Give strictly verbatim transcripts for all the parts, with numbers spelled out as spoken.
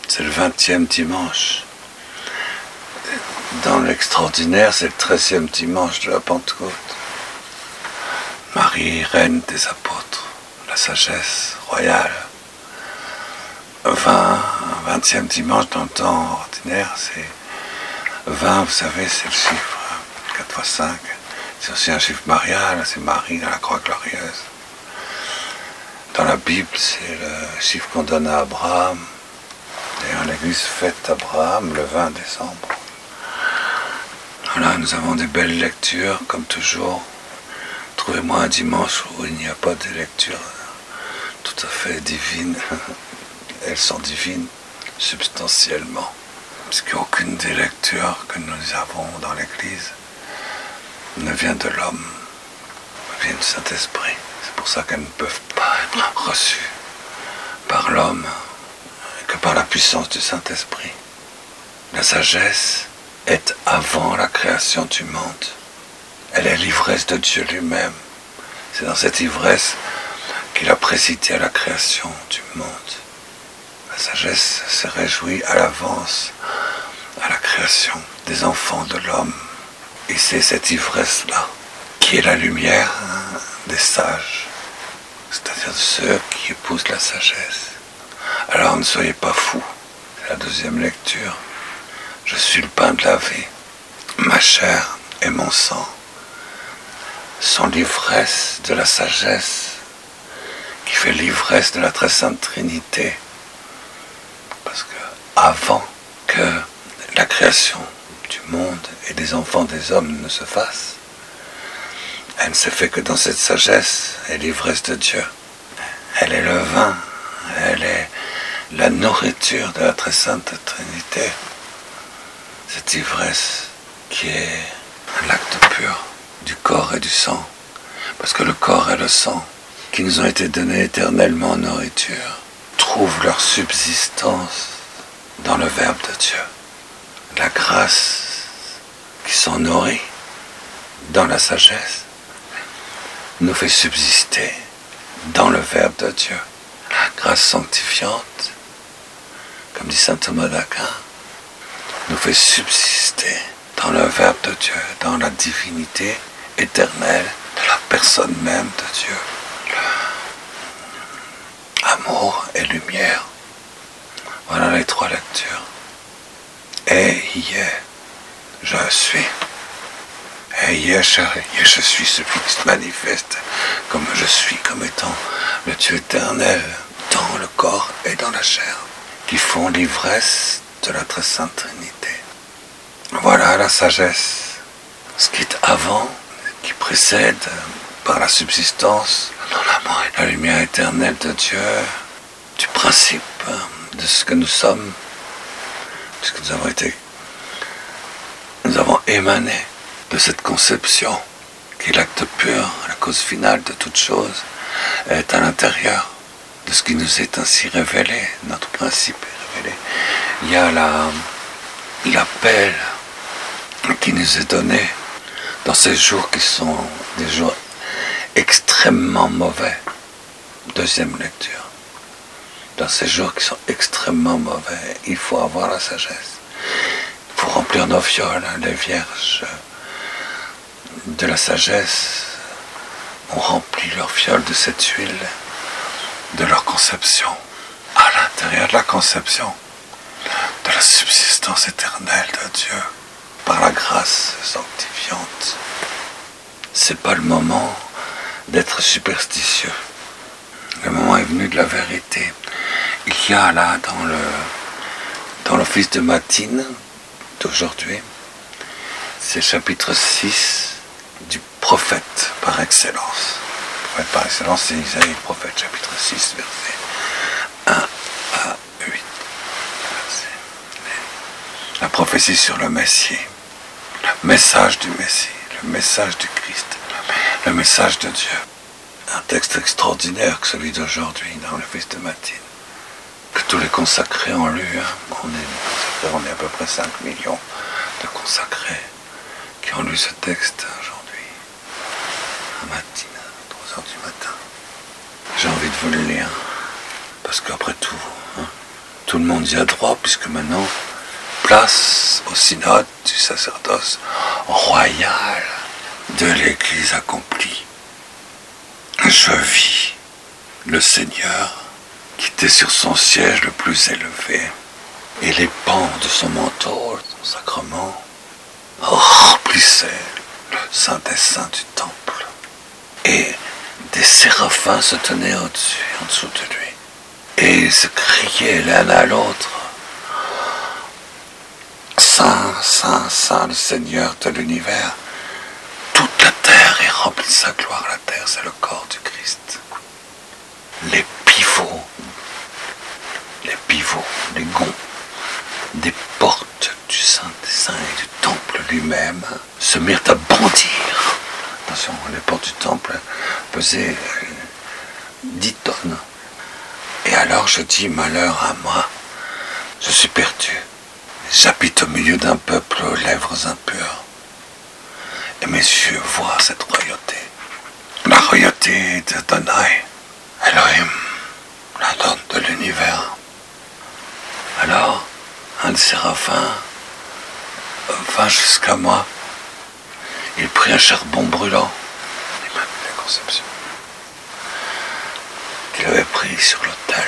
C'est le vingtième dimanche. Dans l'extraordinaire, c'est le treizième dimanche de la Pentecôte. Marie, reine des apôtres, la sagesse royale. vingt, vingtième dimanche dans le temps ordinaire, c'est vingt, vous savez, c'est le chiffre quatre fois cinq. C'est aussi un chiffre marial, c'est Marie dans la croix glorieuse. Dans la Bible, c'est le chiffre qu'on donne à Abraham. D'ailleurs, l'Église fête Abraham le vingt décembre. Voilà, nous avons des belles lectures, comme toujours. Trouvez-moi un dimanche où il n'y a pas de lecture tout à fait divine. Elles sont divines substantiellement. Parce qu'aucune des lectures que nous avons dans l'Église ne vient de l'homme, vient du Saint-Esprit. C'est pour ça qu'elles ne peuvent pas être reçues par l'homme que par la puissance du Saint-Esprit. La sagesse est avant la création du monde. Elle est l'ivresse de Dieu lui-même. C'est dans cette ivresse qu'il a présidé à la création du monde. La sagesse se réjouit à l'avance à la création des enfants de l'homme. Et c'est cette ivresse-là qui est la lumière hein, des sages, c'est-à-dire de ceux qui épousent la sagesse. Alors ne soyez pas fous. C'est la deuxième lecture. Je suis le pain de la vie. Ma chair et mon sang sont l'ivresse de la sagesse qui fait l'ivresse de la très sainte Trinité. Parce que avant que la création du monde et des enfants des hommes ne se fasse, elle ne s'est fait que dans cette sagesse et l'ivresse de Dieu. Elle est le vin, elle est la nourriture de la très sainte Trinité. Cette ivresse qui est l'acte pur du corps et du sang. Parce que le corps et le sang, qui nous ont été donnés éternellement en nourriture, trouvent leur subsistance dans le Verbe de Dieu. La grâce qui s'en nourrit dans la sagesse nous fait subsister dans le Verbe de Dieu. La grâce sanctifiante, comme dit saint Thomas d'Aquin, nous fait subsister dans le Verbe de Dieu, dans la divinité éternelle de la personne même de Dieu. Amour et lumière. Voilà les trois lectures. Et hier, je suis. Et hier, je, je suis celui qui se manifeste comme je suis, comme étant le Dieu éternel dans le corps et dans la chair, qui font l'ivresse de la très sainte Trinité. Voilà la sagesse, ce qui est avant, qui précède par la subsistance, dans l'amour et la lumière éternelle de Dieu, du principe de ce que nous sommes, puisque nous avons été, nous avons émané de cette conception qui est l'acte pur, la cause finale de toute chose, est à l'intérieur de ce qui nous est ainsi révélé, notre principe est révélé. Il y a la, l'appel qui nous est donné dans ces jours qui sont des jours extrêmement mauvais. Deuxième lecture. Dans ces jours qui sont extrêmement mauvais, il faut avoir la sagesse. Il faut remplir nos fioles. Les vierges de la sagesse ont rempli leurs fioles de cette huile de leur conception. À l'intérieur de la conception, de la subsistance éternelle de Dieu, par la grâce sanctifiante. C'est pas le moment d'être superstitieux. Le moment est venu de la vérité. Il y a là, dans le dans l'office de matine d'aujourd'hui, c'est le chapitre six du prophète par excellence. Le prophète par excellence, c'est Isaïe, prophète, chapitre six, verset un à huit. La prophétie sur le Messie, le message du Messie, le message du Christ, le message de Dieu. Un texte extraordinaire que celui d'aujourd'hui dans le fils de matine, que tous les consacrés ont lu. Hein. On est consacrés, on est à peu près cinq millions de consacrés qui ont lu ce texte aujourd'hui, à matin, à trois heures du matin. J'ai envie de vous le lire, parce qu'après tout, hein, tout le monde y a droit, puisque maintenant, place au synode du sacerdoce royal de l'Église accomplie. Je vis le Seigneur qui était sur son siège le plus élevé, et les pans de son manteau, son sacrement, remplissaient le saint des saints du temple. Et des séraphins se tenaient au-dessus, en dessous de lui. Et ils se criaient l'un à l'autre. Saint, Saint, Saint, le Seigneur de l'univers. Toute la terre est remplie de sa gloire. La terre, c'est le corps du Christ. Les pivots, les pivots, les gonds des portes du Saint des Saints et du temple lui-même se mirent à bondir. Attention, les portes du temple pesaient dix tonnes. Et alors je dis, malheur à moi, je suis perdu. J'habite au milieu d'un peuple aux lèvres impures. Et mes yeux voient cette royauté. La royauté d'Adonai, Elohim, l'Adon de l'univers. Alors, un des séraphins vint jusqu'à moi. Il prit un charbon brûlant, l'Immaculée Conception, qu'il avait pris sur l'autel.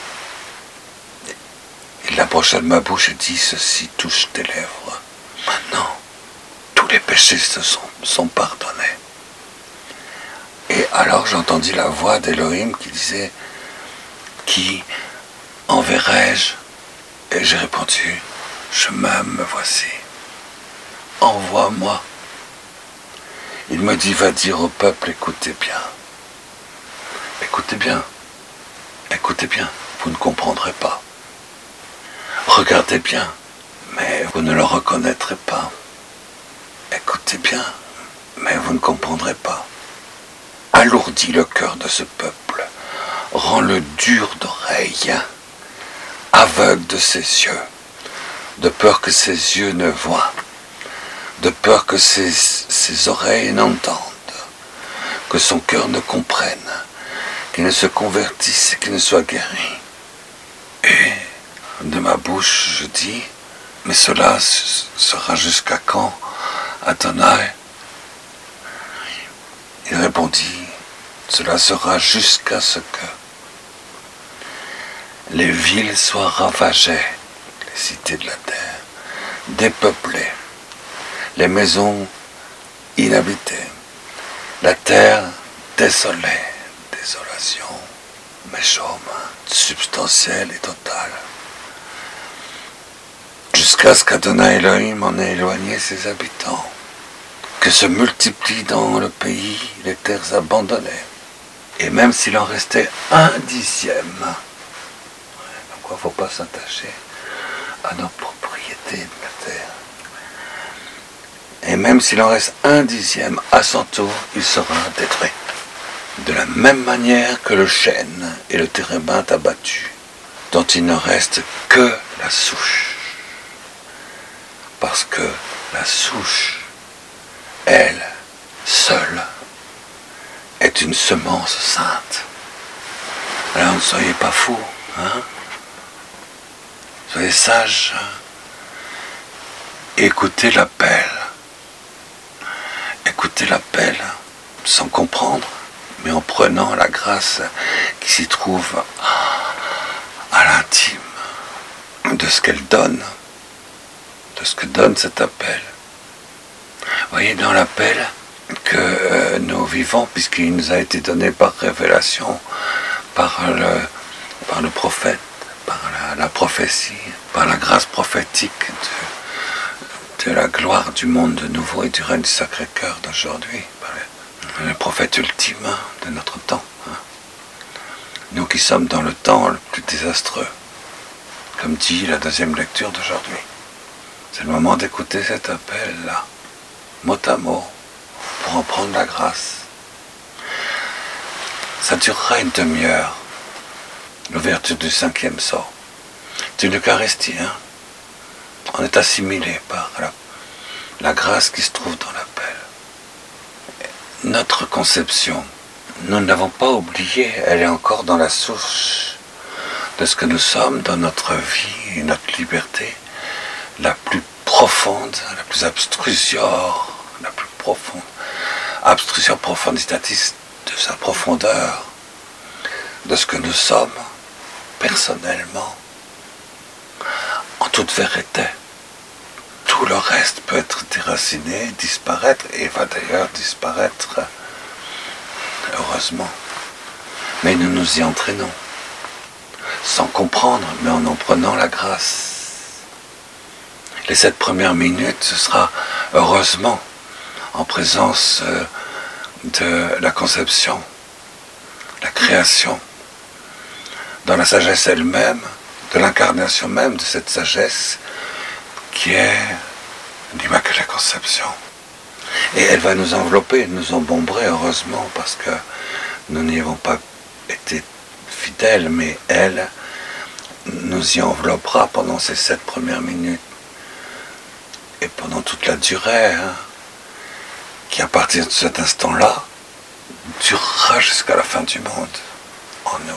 Il l'approcha de ma bouche et dit, ceci touche tes lèvres. Maintenant, tous les péchés se sont, sont pardonnés. Et alors j'entendis la voix d'Élohim qui disait, qui enverrai-je? Et j'ai répondu, je m'aime, me voici. Envoie-moi. Il me dit, va dire au peuple, écoutez bien. Écoutez bien. Écoutez bien, vous ne comprendrez pas. Regardez bien, mais vous ne le reconnaîtrez pas. Écoutez bien, mais vous ne comprendrez pas. Alourdis le cœur de ce peuple, rends-le dur d'oreille, aveugle de ses yeux, de peur que ses yeux ne voient, de peur que ses, ses oreilles n'entendent, que son cœur ne comprenne, qu'il ne se convertisse et qu'il ne soit guéri. Et de ma bouche, je dis, mais cela sera jusqu'à quand, Adonai? Il répondit, cela sera jusqu'à ce que les villes soient ravagées, les cités de la terre, dépeuplées, les maisons inhabitées, la terre désolée, désolation, méchaume, substantielle et totale, jusqu'à ce qu'Adonai Elohim en ait éloigné ses habitants, que se multiplient dans le pays les terres abandonnées, et même s'il en restait un dixième, donc il ne faut pas s'attacher à nos propriétés de la terre, et même s'il en reste un dixième, à son tour, il sera détruit. De la même manière que le chêne et le térébinthe abattus, dont il ne reste que la souche. Parce que la souche, elle, seule, est une semence sainte. Alors ne soyez pas fous, hein? Soyez sages. Écoutez l'appel. Écoutez l'appel sans comprendre, mais en prenant la grâce qui s'y trouve à l'intime de ce qu'elle donne, de ce que donne cet appel. Vous voyez dans l'appel que euh, nous vivons, puisqu'il nous a été donné par révélation, par le, par le prophète, par la, la prophétie, par la grâce prophétique de, de la gloire du monde de nouveau et du règne du Sacré-Cœur d'aujourd'hui, par le, le prophète ultime de notre temps. Hein. Nous qui sommes dans le temps le plus désastreux, comme dit la deuxième lecture d'aujourd'hui. C'est le moment d'écouter cet appel-là, mot à mot, pour en prendre la grâce. Ça durera une demi-heure, l'ouverture du cinquième sort. C'est une Eucharistie, hein. On est assimilé par la, la grâce qui se trouve dans l'appel. Notre conception, nous ne l'avons pas oubliée, elle est encore dans la souche de ce que nous sommes dans notre vie et notre liberté la plus profonde, la plus abstrusior, la plus profonde, abstrusior profunditatis, de sa profondeur, de ce que nous sommes personnellement, en toute vérité. Tout le reste peut être déraciné, disparaître, et va d'ailleurs disparaître, heureusement. Mais nous nous y entraînons, sans comprendre, mais en en prenant la grâce. Les sept premières minutes, ce sera heureusement en présence de la conception, la création, dans la sagesse elle-même, de l'incarnation même de cette sagesse qui est l'Immaculée Conception. Et elle va nous envelopper, nous embomber, heureusement, parce que nous n'y avons pas été fidèles, mais elle nous y enveloppera pendant ces sept premières minutes et pendant toute la durée, hein, qui à partir de cet instant-là durera jusqu'à la fin du monde en nous.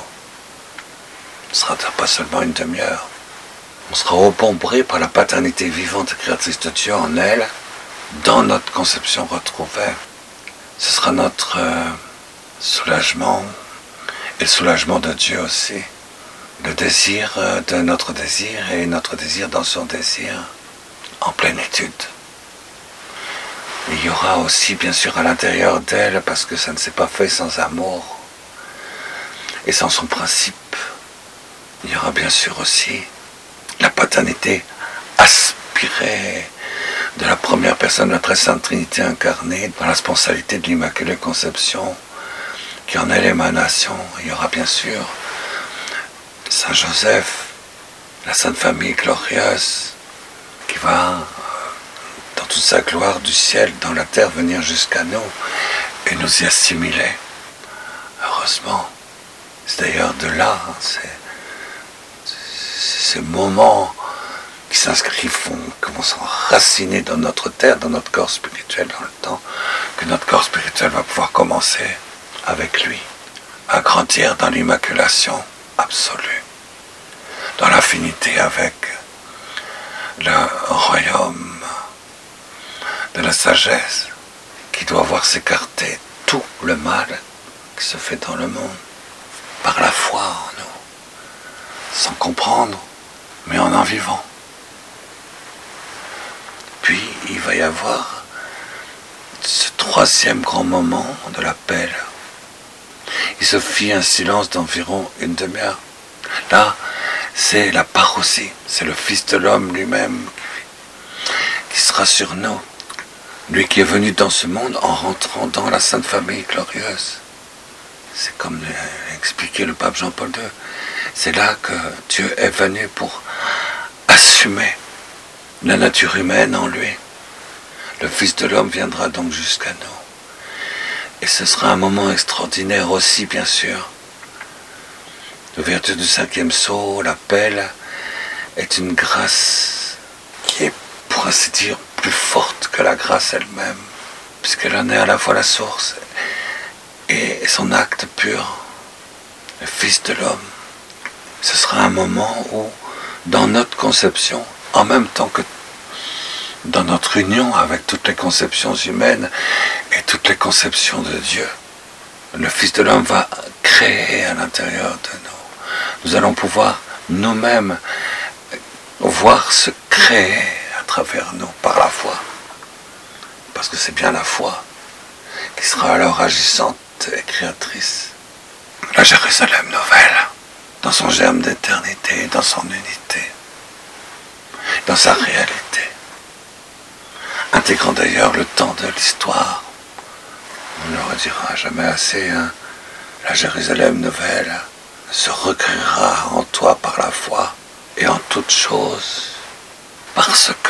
Ce ne sera pas seulement une demi-heure. On sera embombré par la paternité vivante et créatrice de Dieu en elle, dans notre conception retrouvée. Ce sera notre euh, soulagement, et le soulagement de Dieu aussi. Le désir euh, de notre désir, et notre désir dans son désir, en plénitude. Il y aura aussi, bien sûr, à l'intérieur d'elle, parce que ça ne s'est pas fait sans amour, et sans son principe, il y aura bien sûr aussi la paternité aspirée de la première personne de la très sainte Trinité incarnée dans la spontanéité de l'Immaculée Conception, qui en est l'émanation. Il y aura bien sûr Saint Joseph, la Sainte Famille glorieuse, qui va, dans toute sa gloire du ciel, dans la terre, venir jusqu'à nous et nous y assimiler. Heureusement. C'est d'ailleurs de là, hein, c'est ces moments qui s'inscrivent, qui vont s'enraciner dans notre terre, dans notre corps spirituel, dans le temps, que notre corps spirituel va pouvoir commencer avec lui, à grandir dans l'immaculation absolue, dans l'infinité avec le royaume de la sagesse qui doit voir s'écarter tout le mal qui se fait dans le monde par la foi en nous, sans comprendre, mais en en vivant. Puis il va y avoir ce troisième grand moment de l'appel. Il se fit un silence d'environ une demi-heure. Là, c'est la parousie, c'est le Fils de l'homme lui-même qui sera sur nous. Lui qui est venu dans ce monde en rentrant dans la Sainte Famille glorieuse. C'est comme l'expliquait le pape Jean-Paul deux. C'est là que Dieu est venu pour assumer la nature humaine en lui. Le Fils de l'homme viendra donc jusqu'à nous. Et ce sera un moment extraordinaire aussi, bien sûr. L'ouverture du cinquième sceau, l'appel, est une grâce qui est, pour ainsi dire, plus forte que la grâce elle-même, puisqu'elle en est à la fois la source et son acte pur, le Fils de l'homme. Ce sera un moment où, dans notre conception, en même temps que dans notre union avec toutes les conceptions humaines et toutes les conceptions de Dieu, le Fils de l'homme va créer à l'intérieur de nous. Nous allons pouvoir nous-mêmes voir se créer à travers nous par la foi. Parce que c'est bien la foi qui sera alors agissante et créatrice. La Jérusalem nouvelle, dans son germe d'éternité, dans son unité, dans sa réalité, intégrant d'ailleurs le temps de l'histoire. On ne le redira jamais assez, hein. La Jérusalem nouvelle se recueillera en toi par la foi et en toutes choses, parce que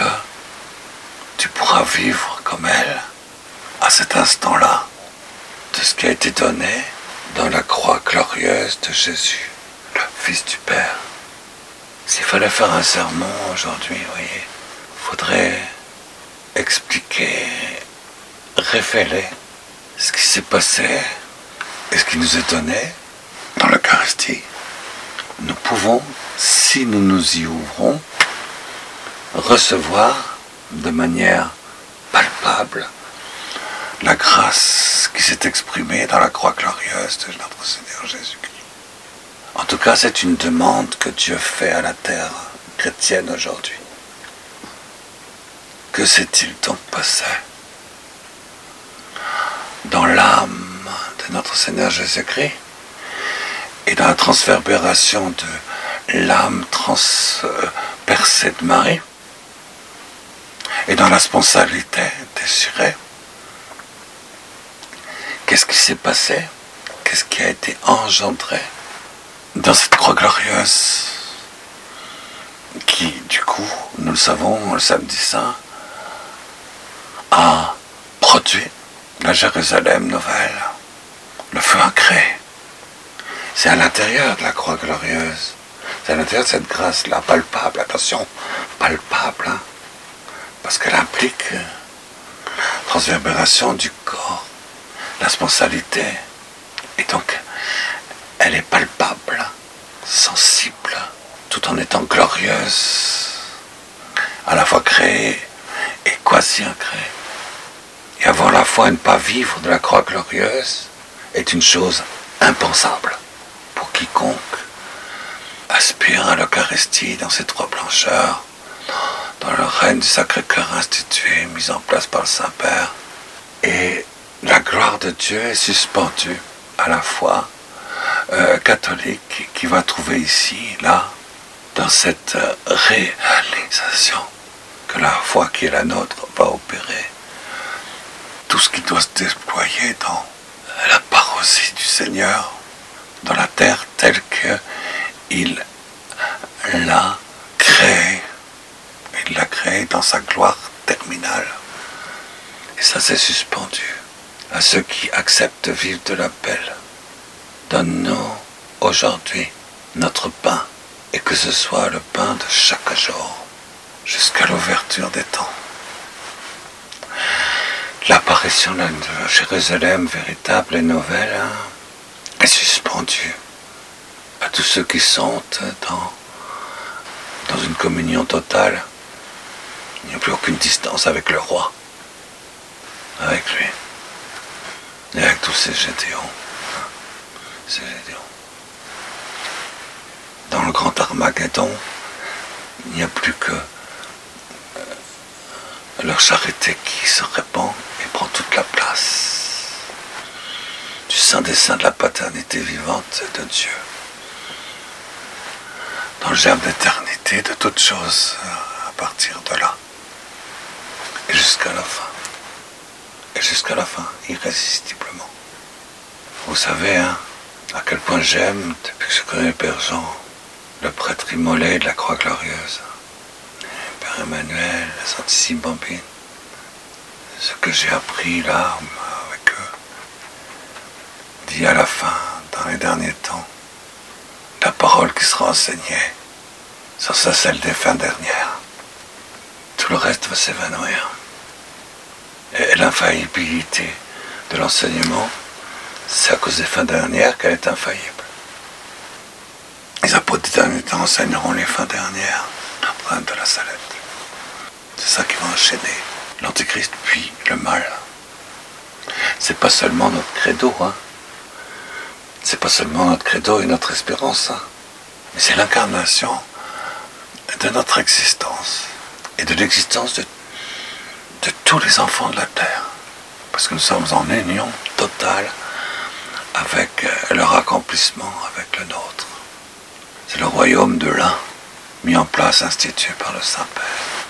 tu pourras vivre comme elle à cet instant-là de ce qui a été donné dans la croix glorieuse de Jésus, le Fils du Père. S'il fallait faire un sermon aujourd'hui, vous voyez, il faudrait expliquer, révéler ce qui s'est passé et ce qui nous est donné dans l'Eucharistie nous pouvons, si nous nous y ouvrons, recevoir de manière palpable la grâce qui s'est exprimée dans la croix glorieuse de notre Seigneur Jésus-Christ. En tout cas, c'est une demande que Dieu fait à la terre chrétienne aujourd'hui. Que s'est-il donc passé dans l'âme de notre Seigneur Jésus-Christ et dans la transverbération de l'âme transpercée de Marie et dans la responsabilité désirée? Qu'est-ce qui s'est passé? Qu'est-ce qui a été engendré dans cette croix glorieuse qui, du coup, nous le savons, le samedi saint, a produit la Jérusalem nouvelle, le feu sacré. C'est à l'intérieur de la croix glorieuse, c'est à l'intérieur de cette grâce-là, palpable, attention, palpable, hein, parce qu'elle implique la transverbération du corps, la sponsalité, et donc elle est palpable, sensible, tout en étant glorieuse, à la fois créée et quasi-incréée. Et avoir la foi et ne pas vivre de la croix glorieuse est une chose impensable pour quiconque aspire à l'Eucharistie dans ses trois blancheurs, dans le règne du Sacré-Cœur institué, mis en place par le Saint-Père. Et la gloire de Dieu est suspendue à la foi euh, catholique qui va trouver ici, là, dans cette euh, réalisation que la foi qui est la nôtre va opérer. Tout ce qui doit se déployer dans la parousie du Seigneur, dans la terre telle qu'il l'a créée. Il l'a créée dans sa gloire terminale. Et ça s'est suspendu à ceux qui acceptent de vivre de l'appel. Donne-nous aujourd'hui notre pain, et que ce soit le pain de chaque jour, jusqu'à l'ouverture des temps. L'apparition de Jérusalem véritable et nouvelle hein, est suspendue à tous ceux qui sont dans, dans une communion totale. Il n'y a plus aucune distance avec le roi, avec lui, et avec tous ces Gédéons. Hein, ces Gédéons. Dans le grand Armageddon, il n'y a plus que euh, leur charité qui se répand et prend toute la place du saint des saints de la paternité vivante de Dieu, dans le germe d'éternité de toutes choses à partir de là et jusqu'à la fin, et jusqu'à la fin, irrésistiblement. Vous savez hein, à quel point j'aime, depuis que je connais le Père Jean, le prêtre immolé de la croix glorieuse, Père Emmanuel, la Saintissime Bambine, ce que j'ai appris là avec eux, dit à la fin, dans les derniers temps, la parole qui sera enseignée sera celle des fins dernières. Tout le reste va s'évanouir. Et l'infaillibilité de l'enseignement, c'est à cause des fins dernières qu'elle est infaillible. Les apôtres des derniers temps enseigneront les fins dernières, l'empreinte de la salette. C'est ça qui va enchaîner l'Antéchrist puis le mal. C'est pas seulement notre credo, hein. C'est pas seulement notre credo et notre espérance, hein. Mais c'est l'incarnation de notre existence et de l'existence de, de tous les enfants de la terre. Parce que nous sommes en union totale avec leur accomplissement, avec le nôtre. C'est le royaume de l'un, mis en place, institué par le Saint-Père.